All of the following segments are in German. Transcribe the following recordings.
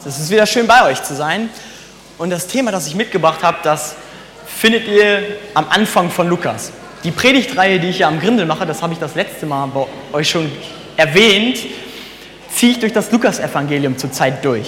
Es ist wieder schön bei euch zu sein. Und das Thema, das ich mitgebracht habe, das findet ihr am Anfang von Lukas. Die Predigtreihe, die ich ja am Grindel mache, das habe ich das letzte Mal bei euch schon erwähnt, ziehe ich durch das Lukas-Evangelium zurzeit durch.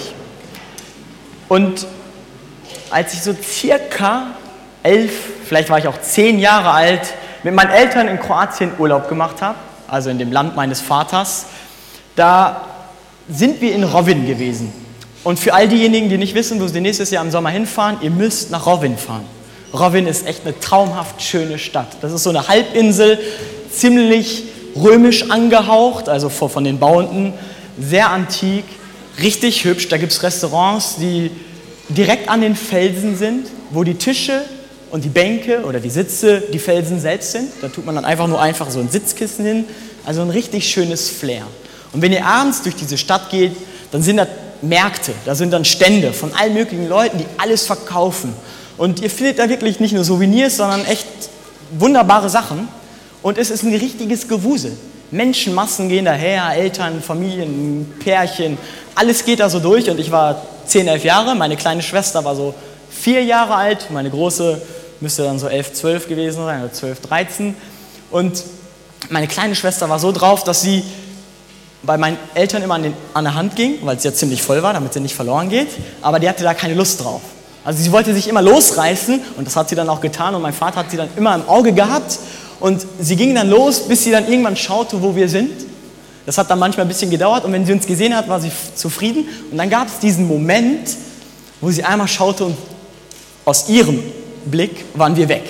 Und als ich so circa 11, vielleicht war ich auch 10 Jahre alt, mit meinen Eltern in Kroatien Urlaub gemacht habe, also in dem Land meines Vaters, da sind wir in Rovinj gewesen. Und für all diejenigen, die nicht wissen, wo sie nächstes Jahr im Sommer hinfahren, ihr müsst nach Rovinj fahren. Rovinj ist echt eine traumhaft schöne Stadt. Das ist so eine Halbinsel, ziemlich römisch angehaucht, also von den Bauenden, sehr antik, richtig hübsch. Da gibt es Restaurants, die direkt an den Felsen sind, wo die Tische und die Bänke oder die Sitze die Felsen selbst sind. Da tut man dann einfach so ein Sitzkissen hin. Also ein richtig schönes Flair. Und wenn ihr abends durch diese Stadt geht, dann sind da Märkte, da sind dann Stände von allen möglichen Leuten, die alles verkaufen. Und ihr findet da wirklich nicht nur Souvenirs, sondern echt wunderbare Sachen. Und es ist ein richtiges Gewusel. Menschenmassen gehen daher, Eltern, Familien, Pärchen, alles geht da so durch. Und ich war 10, 11 Jahre, meine kleine Schwester war so 4 Jahre alt, meine große müsste dann so 11, 12 gewesen sein, oder 12, 13. Und meine kleine Schwester war so drauf, dass sie bei meinen Eltern immer an der Hand ging, weil es ja ziemlich voll war, damit sie nicht verloren geht. Aber die hatte da keine Lust drauf. Also sie wollte sich immer losreißen und das hat sie dann auch getan. Und mein Vater hat sie dann immer im Auge gehabt. Und sie ging dann los, bis sie dann irgendwann schaute, wo wir sind. Das hat dann manchmal ein bisschen gedauert. Und wenn sie uns gesehen hat, war sie zufrieden. Und dann gab es diesen Moment, wo sie einmal schaute und aus ihrem Blick waren wir weg.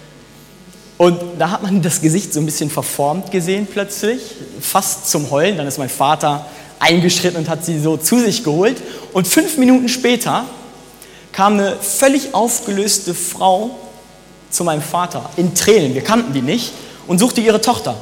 Und da hat man das Gesicht so ein bisschen verformt gesehen plötzlich, fast zum Heulen. Dann ist mein Vater eingeschritten und hat sie so zu sich geholt. Und 5 Minuten später kam eine völlig aufgelöste Frau zu meinem Vater in Tränen, wir kannten die nicht, und suchte ihre Tochter.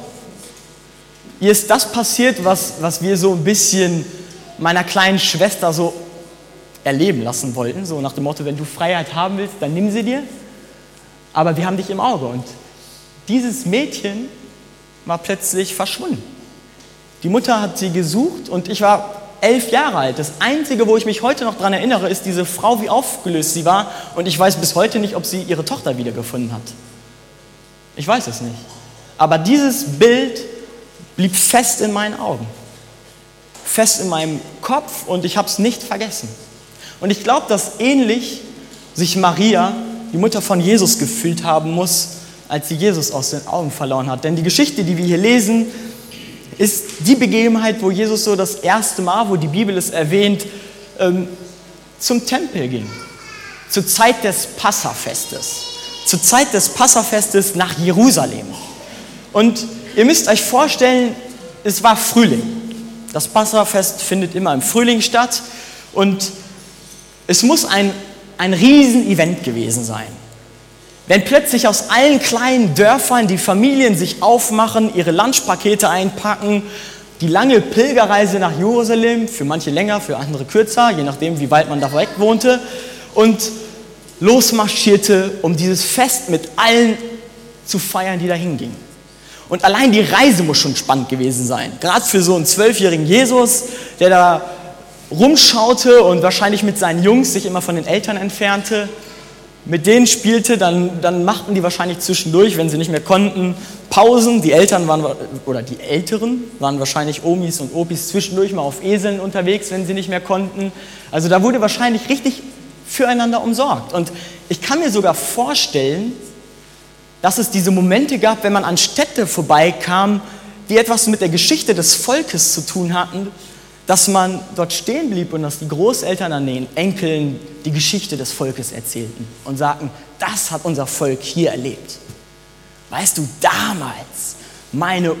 Ihr ist das passiert, was wir so ein bisschen meiner kleinen Schwester so erleben lassen wollten, so nach dem Motto, wenn du Freiheit haben willst, dann nimm sie dir, aber wir haben dich im Auge. Und dieses Mädchen war plötzlich verschwunden. Die Mutter hat sie gesucht und ich war 11 Jahre alt. Das Einzige, wo ich mich heute noch daran erinnere, ist diese Frau, wie aufgelöst sie war. Und ich weiß bis heute nicht, ob sie ihre Tochter wiedergefunden hat. Ich weiß es nicht. Aber dieses Bild blieb fest in meinen Augen. Fest in meinem Kopf und ich habe es nicht vergessen. Und ich glaube, dass ähnlich sich Maria, die Mutter von Jesus, gefühlt haben muss, als sie Jesus aus den Augen verloren hat. Denn die Geschichte, die wir hier lesen, ist die Begebenheit, wo Jesus so das erste Mal, wo die Bibel es erwähnt, zum Tempel ging. Zur Zeit des Passafestes. Zur Zeit des Passafestes nach Jerusalem. Und ihr müsst euch vorstellen, es war Frühling. Das Passafest findet immer im Frühling statt. Und es muss ein Riesenevent gewesen sein. Wenn plötzlich aus allen kleinen Dörfern die Familien sich aufmachen, ihre Lunchpakete einpacken, die lange Pilgerreise nach Jerusalem, für manche länger, für andere kürzer, je nachdem, wie weit man da weg wohnte, und losmarschierte, um dieses Fest mit allen zu feiern, die da hingingen. Und allein die Reise muss schon spannend gewesen sein. Gerade für so einen 12-jährigen Jesus, der da rumschaute und wahrscheinlich mit seinen Jungs sich immer von den Eltern entfernte, mit denen spielte, dann machten die wahrscheinlich zwischendurch, wenn sie nicht mehr konnten, Pausen. Die Älteren oder die Älteren waren wahrscheinlich Omis und Opis zwischendurch mal auf Eseln unterwegs, wenn sie nicht mehr konnten. Also da wurde wahrscheinlich richtig füreinander umsorgt. Und ich kann mir sogar vorstellen, dass es diese Momente gab, wenn man an Städte vorbeikam, die etwas mit der Geschichte des Volkes zu tun hatten, dass man dort stehen blieb und dass die Großeltern an den Enkeln die Geschichte des Volkes erzählten und sagten, das hat unser Volk hier erlebt. Weißt du, damals, meine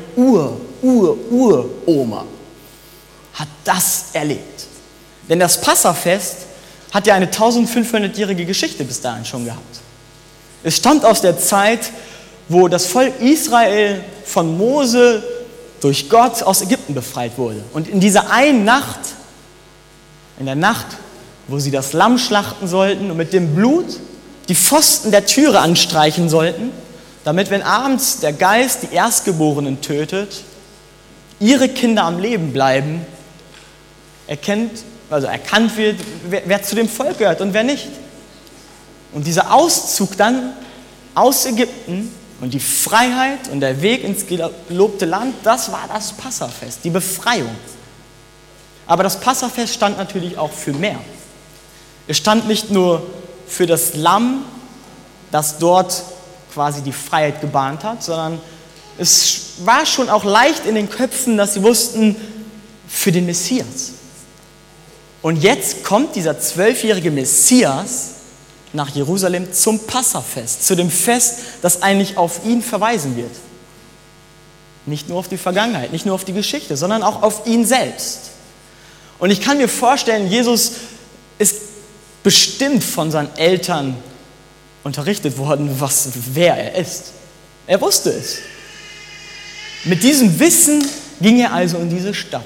Uroma hat das erlebt. Denn das Passafest hat ja eine 1500-jährige Geschichte bis dahin schon gehabt. Es stammt aus der Zeit, wo das Volk Israel von Mose durch Gott aus Ägypten befreit wurde. Und in dieser einen Nacht, in der Nacht, wo sie das Lamm schlachten sollten und mit dem Blut die Pfosten der Türe anstreichen sollten, damit, wenn abends der Geist die Erstgeborenen tötet, ihre Kinder am Leben bleiben, erkennt also erkannt wird, wer zu dem Volk gehört und wer nicht. Und dieser Auszug dann aus Ägypten und die Freiheit und der Weg ins gelobte Land, das war das Passafest, die Befreiung. Aber das Passafest stand natürlich auch für mehr. Es stand nicht nur für das Lamm, das dort quasi die Freiheit gebahnt hat, sondern es war schon auch leicht in den Köpfen, dass sie wussten, für den Messias. Und jetzt kommt dieser 12-jährige Messias nach Jerusalem zum Passafest, zu dem Fest, das eigentlich auf ihn verweisen wird. Nicht nur auf die Vergangenheit, nicht nur auf die Geschichte, sondern auch auf ihn selbst. Und ich kann mir vorstellen, Jesus ist bestimmt von seinen Eltern unterrichtet worden, wer er ist. Er wusste es. Mit diesem Wissen ging er also in diese Stadt.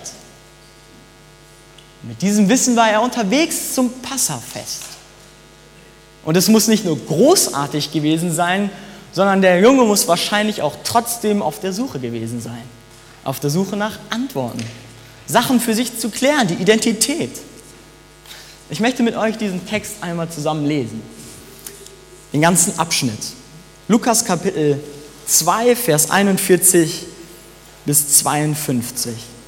Mit diesem Wissen war er unterwegs zum Passafest. Und es muss nicht nur großartig gewesen sein, sondern der Junge muss wahrscheinlich auch trotzdem auf der Suche gewesen sein. Auf der Suche nach Antworten. Sachen für sich zu klären, die Identität. Ich möchte mit euch diesen Text einmal zusammen lesen. Den ganzen Abschnitt. Lukas Kapitel 2, Vers 41 bis 52.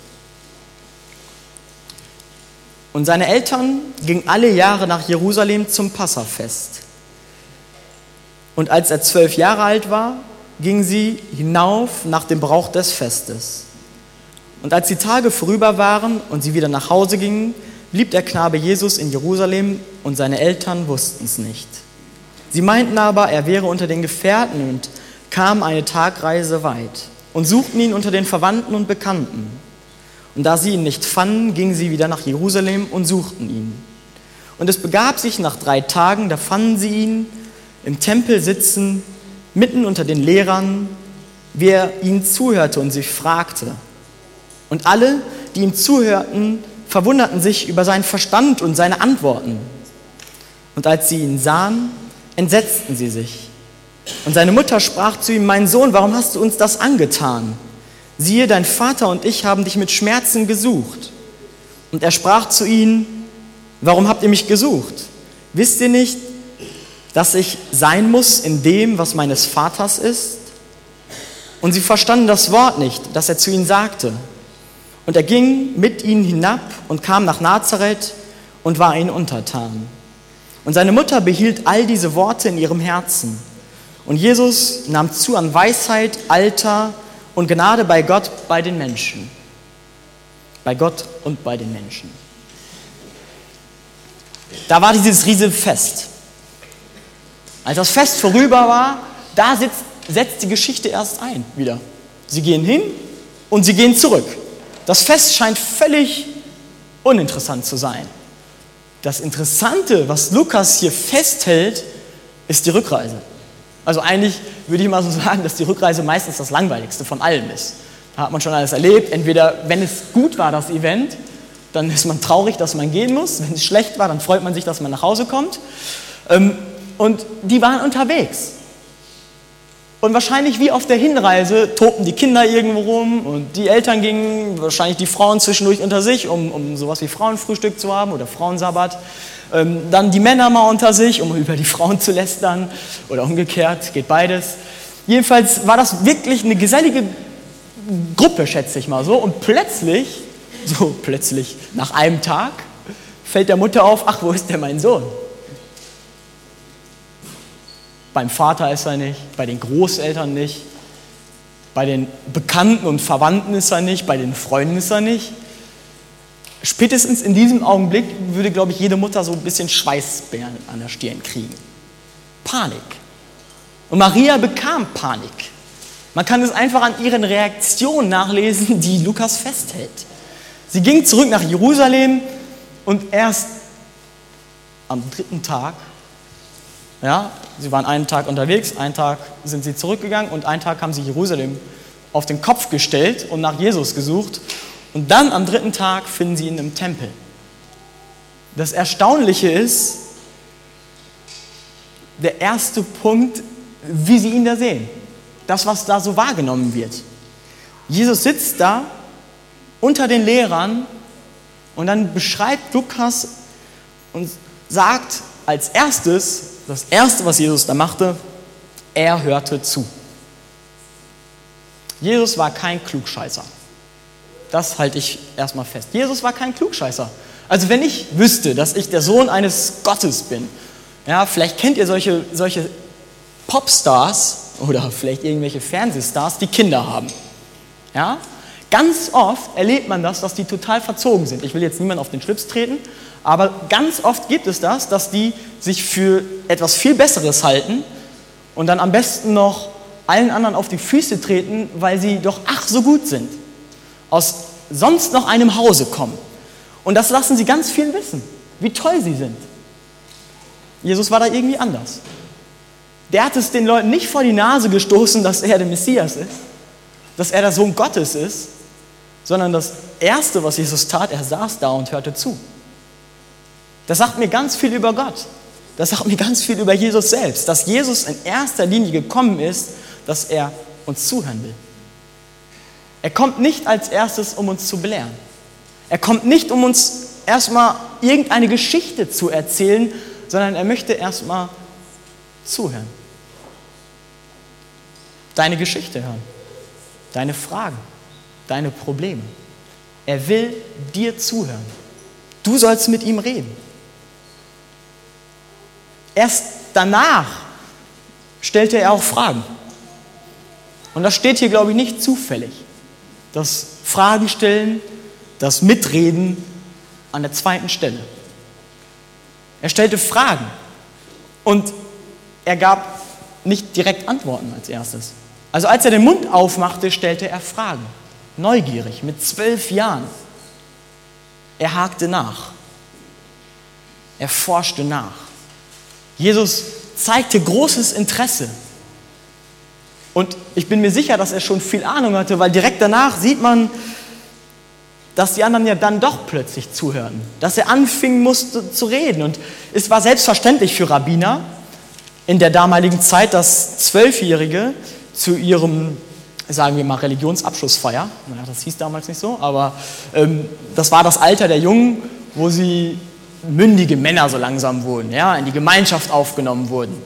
Und seine Eltern gingen alle Jahre nach Jerusalem zum Passafest. Und als er 12 Jahre alt war, gingen sie hinauf nach dem Brauch des Festes. Und als die Tage vorüber waren und sie wieder nach Hause gingen, blieb der Knabe Jesus in Jerusalem und seine Eltern wussten es nicht. Sie meinten aber, er wäre unter den Gefährten und kamen eine Tagreise weit und suchten ihn unter den Verwandten und Bekannten. Und da sie ihn nicht fanden, gingen sie wieder nach Jerusalem und suchten ihn. Und es begab sich nach 3 Tagen, da fanden sie ihn im Tempel sitzen, mitten unter den Lehrern, wie er ihnen zuhörte und sie fragte. Und alle, die ihm zuhörten, verwunderten sich über seinen Verstand und seine Antworten. Und als sie ihn sahen, entsetzten sie sich. Und seine Mutter sprach zu ihm: Mein Sohn, warum hast du uns das angetan? Siehe, dein Vater und ich haben dich mit Schmerzen gesucht. Und er sprach zu ihnen: Warum habt ihr mich gesucht? Wisst ihr nicht, dass ich sein muss in dem, was meines Vaters ist? Und sie verstanden das Wort nicht, das er zu ihnen sagte. Und er ging mit ihnen hinab und kam nach Nazareth und war ihnen untertan. Und seine Mutter behielt all diese Worte in ihrem Herzen. Und Jesus nahm zu an Weisheit, Alter und Gnade bei Gott, bei den Menschen. Bei Gott und bei den Menschen. Da war dieses riesige Fest. Als das Fest vorüber war, da setzt die Geschichte erst ein wieder. Sie gehen hin und sie gehen zurück. Das Fest scheint völlig uninteressant zu sein. Das Interessante, was Lukas hier festhält, ist die Rückreise. Also eigentlich würde ich mal so sagen, dass die Rückreise meistens das Langweiligste von allem ist. Da hat man schon alles erlebt. Entweder, wenn es gut war, das Event, dann ist man traurig, dass man gehen muss. Wenn es schlecht war, dann freut man sich, dass man nach Hause kommt. Und die waren unterwegs. Und wahrscheinlich wie auf der Hinreise tobten die Kinder irgendwo rum und die Eltern gingen, wahrscheinlich die Frauen zwischendurch unter sich, um sowas wie Frauenfrühstück zu haben oder Frauensabbat. Dann die Männer mal unter sich, um über die Frauen zu lästern oder umgekehrt, geht beides. Jedenfalls war das wirklich eine gesellige Gruppe, schätze ich mal so. Und plötzlich, nach einem Tag, fällt der Mutter auf: Ach, wo ist denn mein Sohn? Beim Vater ist er nicht, bei den Großeltern nicht, bei den Bekannten und Verwandten ist er nicht, bei den Freunden ist er nicht. Spätestens in diesem Augenblick würde, glaube ich, jede Mutter so ein bisschen Schweißperlen an der Stirn kriegen. Panik. Und Maria bekam Panik. Man kann es einfach an ihren Reaktionen nachlesen, die Lukas festhält. Sie ging zurück nach Jerusalem und erst am 3. Tag, ja, sie waren einen Tag unterwegs, einen Tag sind sie zurückgegangen und einen Tag haben sie Jerusalem auf den Kopf gestellt und nach Jesus gesucht. Und dann am 3. Tag finden sie ihn im Tempel. Das Erstaunliche ist, der erste Punkt, wie sie ihn da sehen. Das, was da so wahrgenommen wird. Jesus sitzt da unter den Lehrern Und dann beschreibt Lukas und sagt als erstes, das Erste, was Jesus da machte, er hörte zu. Jesus war kein Klugscheißer. Das halte ich erstmal fest. Jesus war kein Klugscheißer. Also wenn ich wüsste, dass ich der Sohn eines Gottes bin, ja, vielleicht kennt ihr solche Popstars oder vielleicht irgendwelche Fernsehstars, die Kinder haben. Ja? Ganz oft erlebt man das, dass die total verzogen sind. Ich will jetzt niemanden auf den Schlips treten, aber ganz oft gibt es das, dass die sich für etwas viel Besseres halten und dann am besten noch allen anderen auf die Füße treten, weil sie doch ach so gut sind, aus sonst noch einem Hause kommen. Und das lassen sie ganz vielen wissen, wie toll sie sind. Jesus war da irgendwie anders. Der hat es den Leuten nicht vor die Nase gestoßen, dass er der Messias ist, dass er der Sohn Gottes ist, sondern das Erste, was Jesus tat, er saß da und hörte zu. Das sagt mir ganz viel über Gott. Das sagt mir ganz viel über Jesus selbst, dass Jesus in erster Linie gekommen ist, dass er uns zuhören will. Er kommt nicht als erstes, um uns zu belehren. Er kommt nicht, um uns erstmal irgendeine Geschichte zu erzählen, sondern er möchte erstmal zuhören. Deine Geschichte hören, deine Fragen, deine Probleme. Er will dir zuhören. Du sollst mit ihm reden. Erst danach stellte er auch Fragen. Und das steht hier, glaube ich, nicht zufällig. Das Fragen stellen, das Mitreden an der zweiten Stelle. Er stellte Fragen und er gab nicht direkt Antworten als erstes. Also als er den Mund aufmachte, stellte er Fragen. Neugierig, mit 12 Jahren. Er hakte nach. Er forschte nach. Jesus zeigte großes Interesse. Und ich bin mir sicher, dass er schon viel Ahnung hatte, weil direkt danach sieht man, dass die anderen ja dann doch plötzlich zuhörten. Dass er anfingen musste zu reden. Und es war selbstverständlich für Rabbiner in der damaligen Zeit, dass 12-Jährige zu ihrem, sagen wir mal, Religionsabschlussfeier, naja, das hieß damals nicht so, aber das war das Alter der Jungen, wo sie mündige Männer so langsam wurden, ja, in die Gemeinschaft aufgenommen wurden.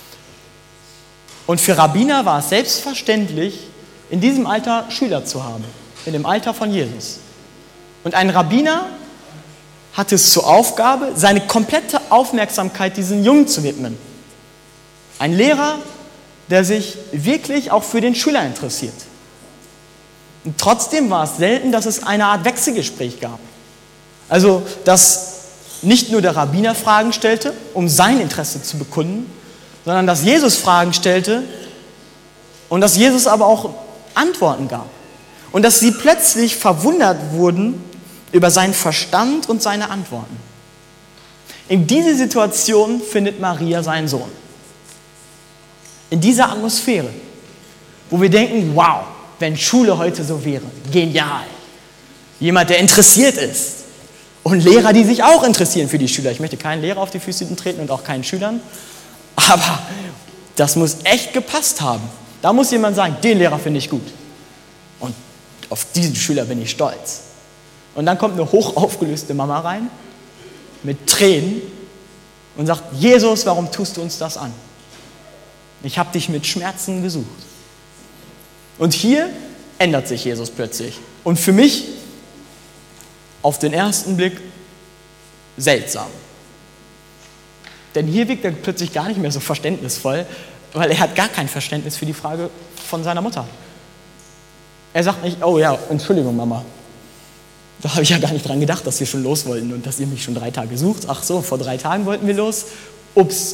Und für Rabbiner war es selbstverständlich, in diesem Alter Schüler zu haben, in dem Alter von Jesus. Und ein Rabbiner hatte es zur Aufgabe, seine komplette Aufmerksamkeit diesen Jungen zu widmen. Ein Lehrer, der sich wirklich auch für den Schüler interessiert. Und trotzdem war es selten, dass es eine Art Wechselgespräch gab. Also, dass nicht nur der Rabbiner Fragen stellte, um sein Interesse zu bekunden, sondern dass Jesus Fragen stellte und dass Jesus aber auch Antworten gab. Und dass sie plötzlich verwundert wurden über seinen Verstand und seine Antworten. In dieser Situation findet Maria seinen Sohn. In dieser Atmosphäre, wo wir denken, wow, wenn Schule heute so wäre, genial. Jemand, der interessiert ist. Und Lehrer, die sich auch interessieren für die Schüler. Ich möchte keinen Lehrer auf die Füße treten und auch keinen Schülern. Aber das muss echt gepasst haben. Da muss jemand sagen, den Lehrer finde ich gut. Und auf diesen Schüler bin ich stolz. Und dann kommt eine hochaufgelöste Mama rein, mit Tränen, und sagt, Jesus, warum tust du uns das an? Ich habe dich mit Schmerzen gesucht. Und hier ändert sich Jesus plötzlich. Und für mich, auf den ersten Blick, seltsam. Denn hier wirkt er plötzlich gar nicht mehr so verständnisvoll, weil er hat gar kein Verständnis für die Frage von seiner Mutter. Er sagt nicht, oh ja, Entschuldigung Mama, da habe ich ja gar nicht dran gedacht, dass wir schon los wollten und dass ihr mich schon 3 Tage sucht. Ach so, vor 3 Tagen wollten wir los. Ups.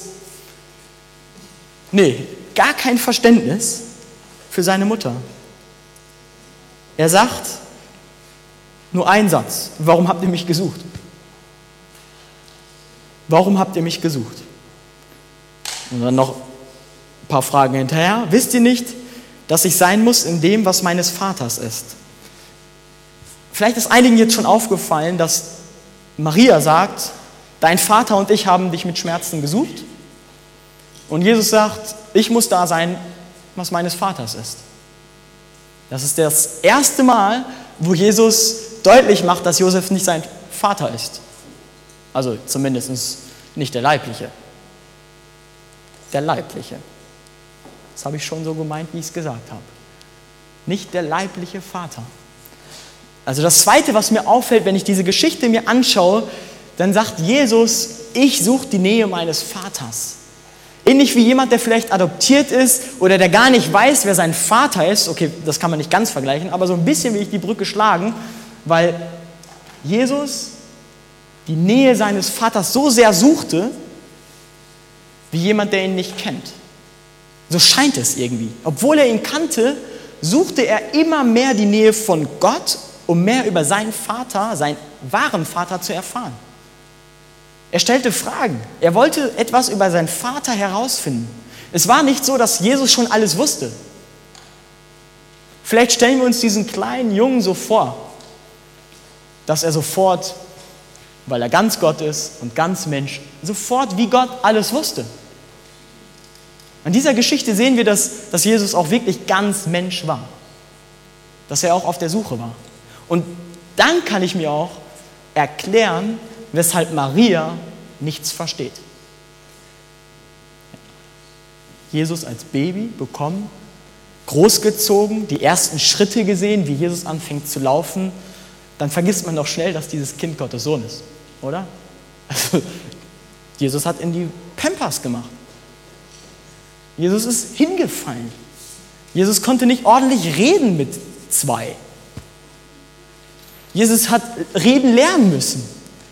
Nee, gar kein Verständnis für seine Mutter. Er sagt nur einen Satz. Warum habt ihr mich gesucht? Warum habt ihr mich gesucht? Und dann noch ein paar Fragen hinterher. Wisst ihr nicht, dass ich sein muss in dem, was meines Vaters ist? Vielleicht ist einigen jetzt schon aufgefallen, dass Maria sagt, dein Vater und ich haben dich mit Schmerzen gesucht. Und Jesus sagt, ich muss da sein, was meines Vaters ist. Das ist das erste Mal, wo Jesus deutlich macht, dass Josef nicht sein Vater ist. Also zumindest nicht der leibliche. Der leibliche. Das habe ich schon so gemeint, wie ich es gesagt habe. Nicht der leibliche Vater. Also das Zweite, was mir auffällt, wenn ich diese Geschichte mir anschaue, dann sagt Jesus, ich suche die Nähe meines Vaters. Ähnlich wie jemand, der vielleicht adoptiert ist oder der gar nicht weiß, wer sein Vater ist. Okay, das kann man nicht ganz vergleichen, aber so ein bisschen will ich die Brücke schlagen, weil Jesus die Nähe seines Vaters so sehr suchte, wie jemand, der ihn nicht kennt. So scheint es irgendwie. Obwohl er ihn kannte, suchte er immer mehr die Nähe von Gott, um mehr über seinen Vater, seinen wahren Vater zu erfahren. Er stellte Fragen. Er wollte etwas über seinen Vater herausfinden. Es war nicht so, dass Jesus schon alles wusste. Vielleicht stellen wir uns diesen kleinen Jungen so vor, dass er sofort, weil er ganz Gott ist und ganz Mensch, sofort wie Gott alles wusste. An dieser Geschichte sehen wir, dass Jesus auch wirklich ganz Mensch war. Dass er auch auf der Suche war. Und dann kann ich mir auch erklären, weshalb Maria nichts versteht. Jesus als Baby bekommen, großgezogen, die ersten Schritte gesehen, wie Jesus anfängt zu laufen, dann vergisst man doch schnell, dass dieses Kind Gottes Sohn ist, oder? Also, Jesus hat in die Pampers gemacht. Jesus ist hingefallen. Jesus konnte nicht ordentlich reden mit 2. Jesus hat reden lernen müssen.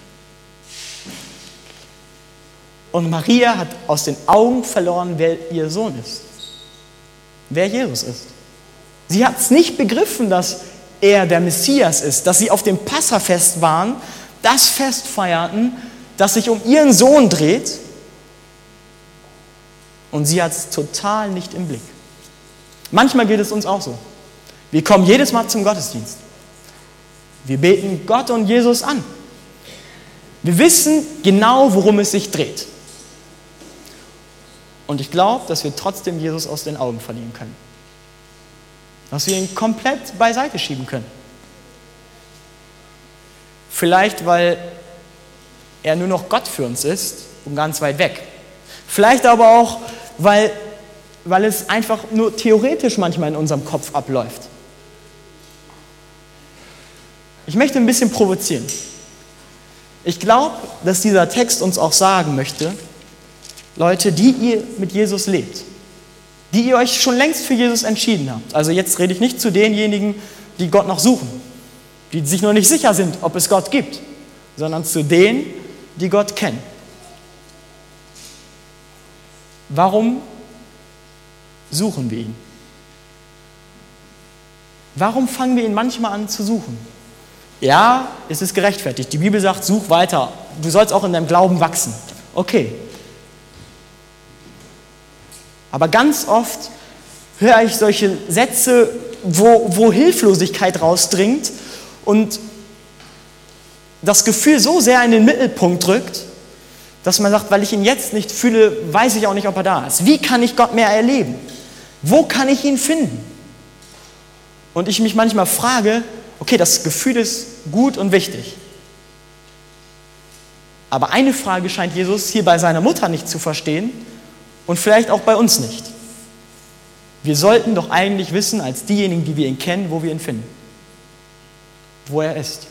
Und Maria hat aus den Augen verloren, wer ihr Sohn ist. Wer Jesus ist. Sie hat es nicht begriffen, dass er der Messias ist, dass sie auf dem Passafest waren, das Fest feierten, das sich um ihren Sohn dreht. Und sie hat es total nicht im Blick. Manchmal geht es uns auch so. Wir kommen jedes Mal zum Gottesdienst. Wir beten Gott und Jesus an. Wir wissen genau, worum es sich dreht. Und ich glaube, dass wir trotzdem Jesus aus den Augen verlieren können. Dass wir ihn komplett beiseite schieben können. Vielleicht, weil er nur noch Gott für uns ist und ganz weit weg. Vielleicht aber auch, weil es einfach nur theoretisch manchmal in unserem Kopf abläuft. Ich möchte ein bisschen provozieren. Ich glaube, dass dieser Text uns auch sagen möchte, Leute, die ihr mit Jesus lebt, die ihr euch schon längst für Jesus entschieden habt. Also jetzt rede ich nicht zu denjenigen, die Gott noch suchen, die sich noch nicht sicher sind, ob es Gott gibt, sondern zu denen, die Gott kennen. Warum suchen wir ihn? Warum fangen wir ihn manchmal an zu suchen? Ja, es ist gerechtfertigt. Die Bibel sagt, such weiter. Du sollst auch in deinem Glauben wachsen. Okay. Aber ganz oft höre ich solche Sätze, wo Hilflosigkeit rausdringt und das Gefühl so sehr in den Mittelpunkt rückt, dass man sagt, weil ich ihn jetzt nicht fühle, weiß ich auch nicht, ob er da ist. Wie kann ich Gott mehr erleben? Wo kann ich ihn finden? Und ich mich manchmal frage, okay, das Gefühl ist gut und wichtig. Aber eine Frage scheint Jesus hier bei seiner Mutter nicht zu verstehen und vielleicht auch bei uns nicht. Wir sollten doch eigentlich wissen, als diejenigen, die wir ihn kennen, wo wir ihn finden. Wo er ist.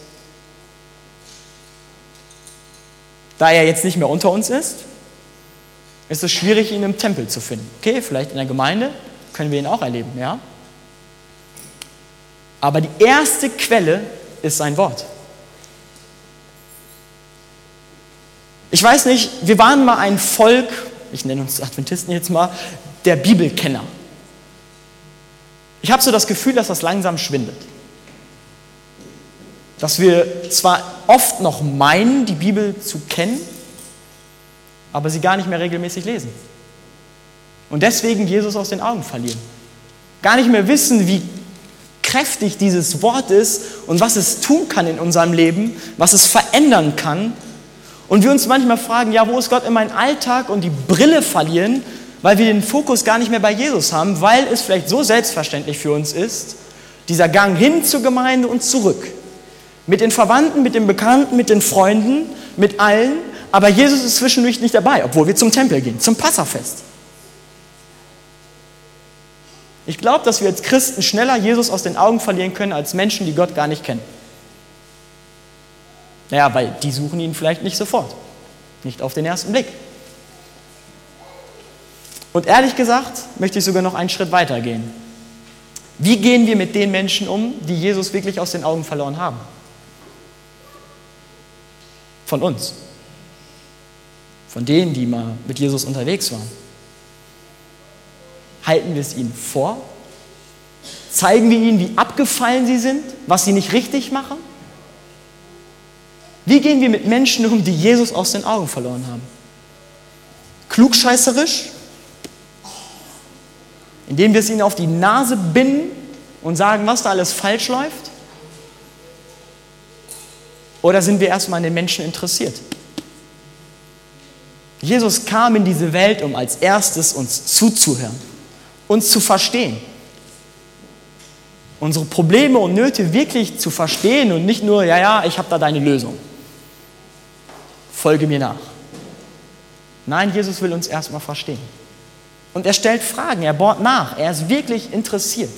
Da er jetzt nicht mehr unter uns ist es schwierig, ihn im Tempel zu finden. Okay, vielleicht in der Gemeinde können wir ihn auch erleben, ja? Aber die erste Quelle ist sein Wort. Ich weiß nicht, wir waren mal ein Volk, ich nenne uns Adventisten jetzt mal, der Bibelkenner. Ich habe so das Gefühl, dass das langsam schwindet. Dass wir zwar oft noch meinen, die Bibel zu kennen, aber sie gar nicht mehr regelmäßig lesen. Und deswegen Jesus aus den Augen verlieren. Gar nicht mehr wissen, wie kräftig dieses Wort ist und was es tun kann in unserem Leben, was es verändern kann. Und wir uns manchmal fragen, ja, wo ist Gott in meinem Alltag, und die Brille verlieren, weil wir den Fokus gar nicht mehr bei Jesus haben, weil es vielleicht so selbstverständlich für uns ist, dieser Gang hin zur Gemeinde und zurück, Mit den Verwandten, mit den Bekannten, mit den Freunden, mit allen. Aber Jesus ist zwischendurch nicht dabei, obwohl wir zum Tempel gehen, zum Passafest. Ich glaube, dass wir als Christen schneller Jesus aus den Augen verlieren können, als Menschen, die Gott gar nicht kennen. Naja, weil die suchen ihn vielleicht nicht sofort. Nicht auf den ersten Blick. Und ehrlich gesagt, möchte ich sogar noch einen Schritt weiter gehen. Wie gehen wir mit den Menschen um, die Jesus wirklich aus den Augen verloren haben? Von uns. Von denen, die mal mit Jesus unterwegs waren. Halten wir es ihnen vor? Zeigen wir ihnen, wie abgefallen sie sind, was sie nicht richtig machen? Wie gehen wir mit Menschen um, die Jesus aus den Augen verloren haben? Klugscheißerisch? Indem wir es ihnen auf die Nase binden und sagen, was da alles falsch läuft? Oder sind wir erstmal an den Menschen interessiert? Jesus kam in diese Welt, um als erstes uns zuzuhören, uns zu verstehen. Unsere Probleme und Nöte wirklich zu verstehen und nicht nur, ja, ich habe da deine Lösung. Folge mir nach. Nein, Jesus will uns erstmal verstehen. Und er stellt Fragen, er bohrt nach, er ist wirklich interessiert.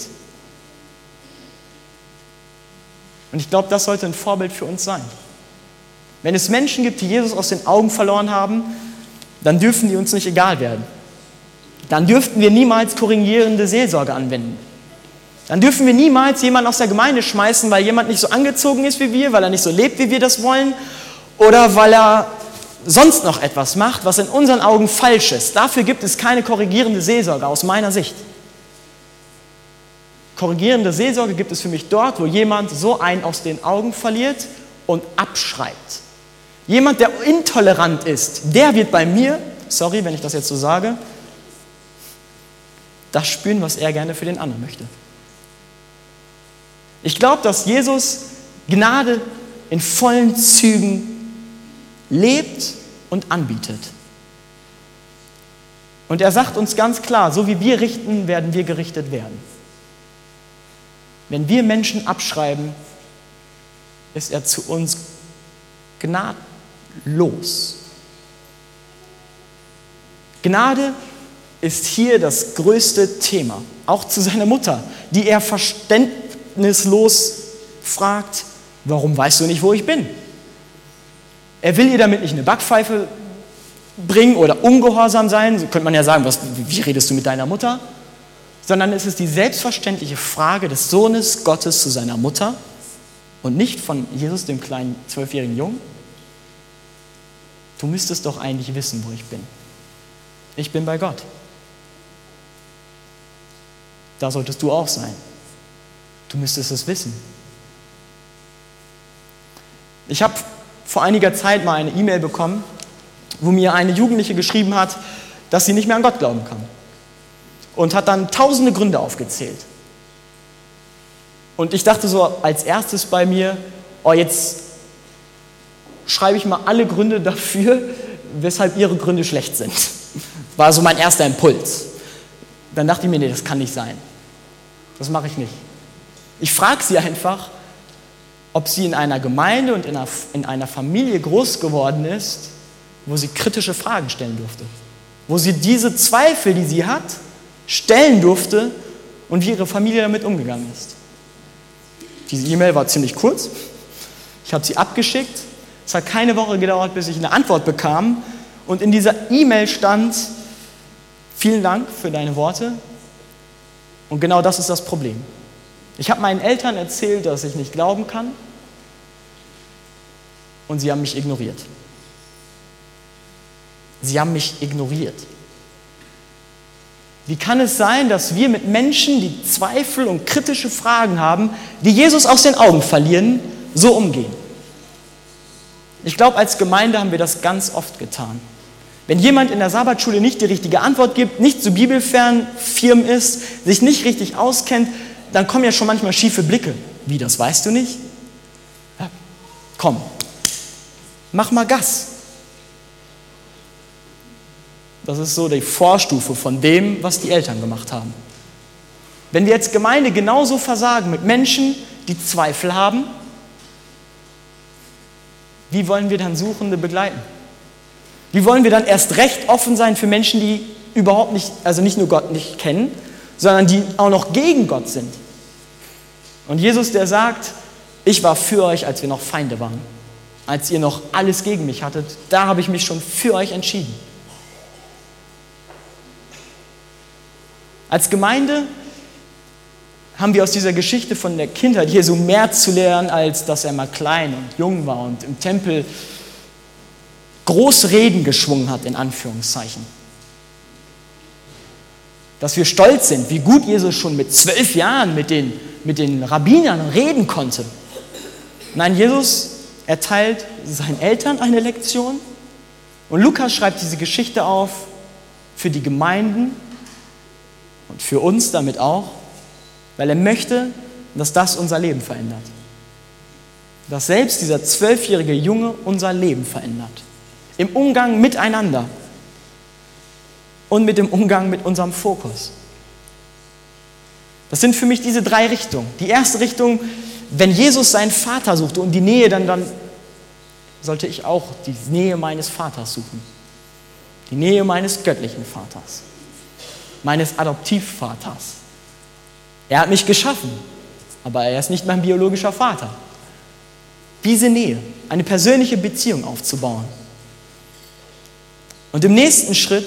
Und ich glaube, das sollte ein Vorbild für uns sein. Wenn es Menschen gibt, die Jesus aus den Augen verloren haben, dann dürfen die uns nicht egal werden. Dann dürften wir niemals korrigierende Seelsorge anwenden. Dann dürfen wir niemals jemanden aus der Gemeinde schmeißen, weil jemand nicht so angezogen ist wie wir, weil er nicht so lebt, wie wir das wollen, oder weil er sonst noch etwas macht, was in unseren Augen falsch ist. Dafür gibt es keine korrigierende Seelsorge aus meiner Sicht. Korrigierende Seelsorge gibt es für mich dort, wo jemand so einen aus den Augen verliert und abschreibt. Jemand, der intolerant ist, der wird bei mir, sorry, wenn ich das jetzt so sage, das spüren, was er gerne für den anderen möchte. Ich glaube, dass Jesus Gnade in vollen Zügen lebt und anbietet. Und er sagt uns ganz klar, so wie wir richten, werden wir gerichtet werden. Wenn wir Menschen abschreiben, ist er zu uns gnadlos. Gnade ist hier das größte Thema, auch zu seiner Mutter, die er verständnislos fragt, warum weißt du nicht, wo ich bin? Er will ihr damit nicht eine Backpfeife bringen oder ungehorsam sein, so könnte man ja sagen, wie redest du mit deiner Mutter? Sondern es ist die selbstverständliche Frage des Sohnes Gottes zu seiner Mutter und nicht von Jesus, dem kleinen 12-jährigen Jungen. Du müsstest doch eigentlich wissen, wo ich bin. Ich bin bei Gott. Da solltest du auch sein. Du müsstest es wissen. Ich habe vor einiger Zeit mal eine E-Mail bekommen, wo mir eine Jugendliche geschrieben hat, dass sie nicht mehr an Gott glauben kann. Und hat dann tausende Gründe aufgezählt. Und ich dachte so als erstes bei mir, jetzt schreibe ich mal alle Gründe dafür, weshalb ihre Gründe schlecht sind. War so mein erster Impuls. Dann dachte ich mir, nee, das kann nicht sein. Das mache ich nicht. Ich frage sie einfach, ob sie in einer Gemeinde und in einer Familie groß geworden ist, wo sie kritische Fragen stellen durfte. Wo sie diese Zweifel, die sie hat, stellen durfte und wie ihre Familie damit umgegangen ist. Diese E-Mail war ziemlich kurz. Ich habe sie abgeschickt. Es hat keine Woche gedauert, bis ich eine Antwort bekam. Und in dieser E-Mail stand, vielen Dank für deine Worte. Und genau das ist das Problem. Ich habe meinen Eltern erzählt, dass ich nicht glauben kann. Und sie haben mich ignoriert. Sie haben mich ignoriert. Wie kann es sein, dass wir mit Menschen, die Zweifel und kritische Fragen haben, die Jesus aus den Augen verlieren, so umgehen? Ich glaube, als Gemeinde haben wir das ganz oft getan. Wenn jemand in der Sabbatschule nicht die richtige Antwort gibt, nicht zu bibelfern firm ist, sich nicht richtig auskennt, dann kommen ja schon manchmal schiefe Blicke. Wie, das weißt du nicht? Ja, komm, mach mal Gas. Das ist so die Vorstufe von dem, was die Eltern gemacht haben. Wenn wir als Gemeinde genauso versagen mit Menschen, die Zweifel haben, wie wollen wir dann Suchende begleiten? Wie wollen wir dann erst recht offen sein für Menschen, die überhaupt nicht, also nicht nur Gott nicht kennen, sondern die auch noch gegen Gott sind? Und Jesus, der sagt, ich war für euch, als wir noch Feinde waren. Als ihr noch alles gegen mich hattet, da habe ich mich schon für euch entschieden. Als Gemeinde haben wir aus dieser Geschichte von der Kindheit Jesu mehr zu lernen, als dass er mal klein und jung war und im Tempel große Reden geschwungen hat, in Anführungszeichen. Dass wir stolz sind, wie gut Jesus schon mit 12 Jahren mit den Rabbinern reden konnte. Nein, Jesus erteilt seinen Eltern eine Lektion und Lukas schreibt diese Geschichte auf für die Gemeinden und für uns damit auch, weil er möchte, dass das unser Leben verändert. Dass selbst dieser 12-jährige Junge unser Leben verändert. Im Umgang miteinander und mit dem Umgang mit unserem Fokus. Das sind für mich diese 3 Richtungen. Die erste Richtung, wenn Jesus seinen Vater suchte und die Nähe, dann sollte ich auch die Nähe meines Vaters suchen. Die Nähe meines göttlichen Vaters. Meines Adoptivvaters. Er hat mich geschaffen, aber er ist nicht mein biologischer Vater. Diese Nähe, eine persönliche Beziehung aufzubauen. Und im nächsten Schritt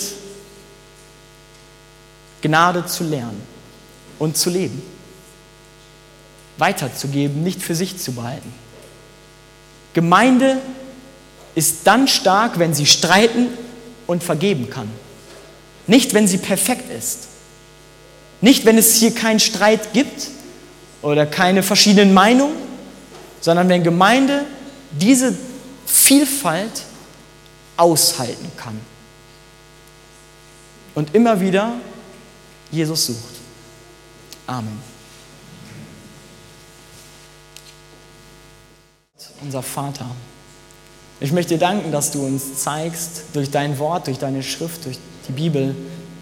Gnade zu lernen und zu leben. Weiterzugeben, nicht für sich zu behalten. Gemeinde ist dann stark, wenn sie streiten und vergeben kann. Nicht, wenn sie perfekt ist. Nicht, wenn es hier keinen Streit gibt oder keine verschiedenen Meinungen, sondern wenn Gemeinde diese Vielfalt aushalten kann und immer wieder Jesus sucht. Amen. Unser Vater, ich möchte dir danken, dass du uns zeigst, durch dein Wort, durch deine Schrift, durch die Bibel,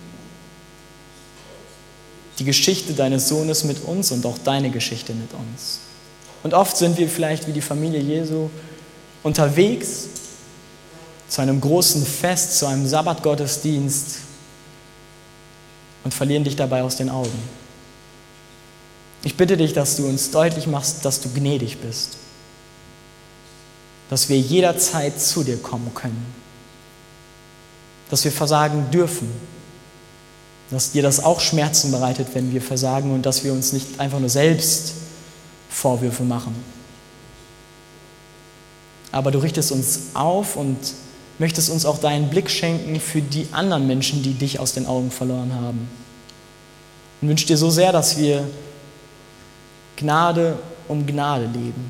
die Geschichte deines Sohnes mit uns und auch deine Geschichte mit uns. Und oft sind wir vielleicht wie die Familie Jesu unterwegs zu einem großen Fest, zu einem Sabbatgottesdienst und verlieren dich dabei aus den Augen. Ich bitte dich, dass du uns deutlich machst, dass du gnädig bist, dass wir jederzeit zu dir kommen können, dass wir versagen dürfen, dass dir das auch Schmerzen bereitet, wenn wir versagen und dass wir uns nicht einfach nur selbst Vorwürfe machen. Aber du richtest uns auf und möchtest uns auch deinen Blick schenken für die anderen Menschen, die dich aus den Augen verloren haben. Und wünsche dir so sehr, dass wir Gnade um Gnade leben.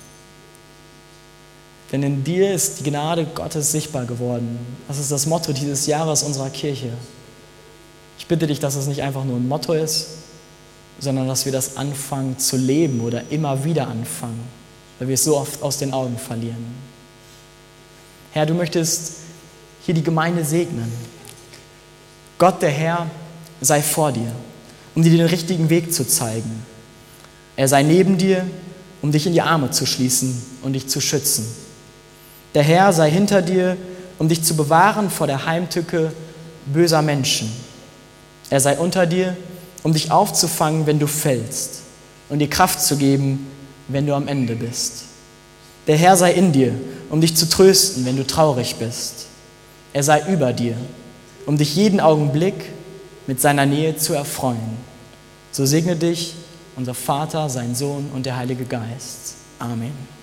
Denn in dir ist die Gnade Gottes sichtbar geworden. Das ist das Motto dieses Jahres unserer Kirche. Ich bitte dich, dass es nicht einfach nur ein Motto ist, sondern dass wir das anfangen zu leben oder immer wieder anfangen, weil wir es so oft aus den Augen verlieren. Herr, du möchtest hier die Gemeinde segnen. Gott, der Herr, sei vor dir, um dir den richtigen Weg zu zeigen. Er sei neben dir, um dich in die Arme zu schließen und dich zu schützen. Der Herr sei hinter dir, um dich zu bewahren vor der Heimtücke böser Menschen. Er sei unter dir, um dich aufzufangen, wenn du fällst und dir Kraft zu geben, wenn du am Ende bist. Der Herr sei in dir, um dich zu trösten, wenn du traurig bist. Er sei über dir, um dich jeden Augenblick mit seiner Nähe zu erfreuen. So segne dich unser Vater, sein Sohn und der Heilige Geist. Amen.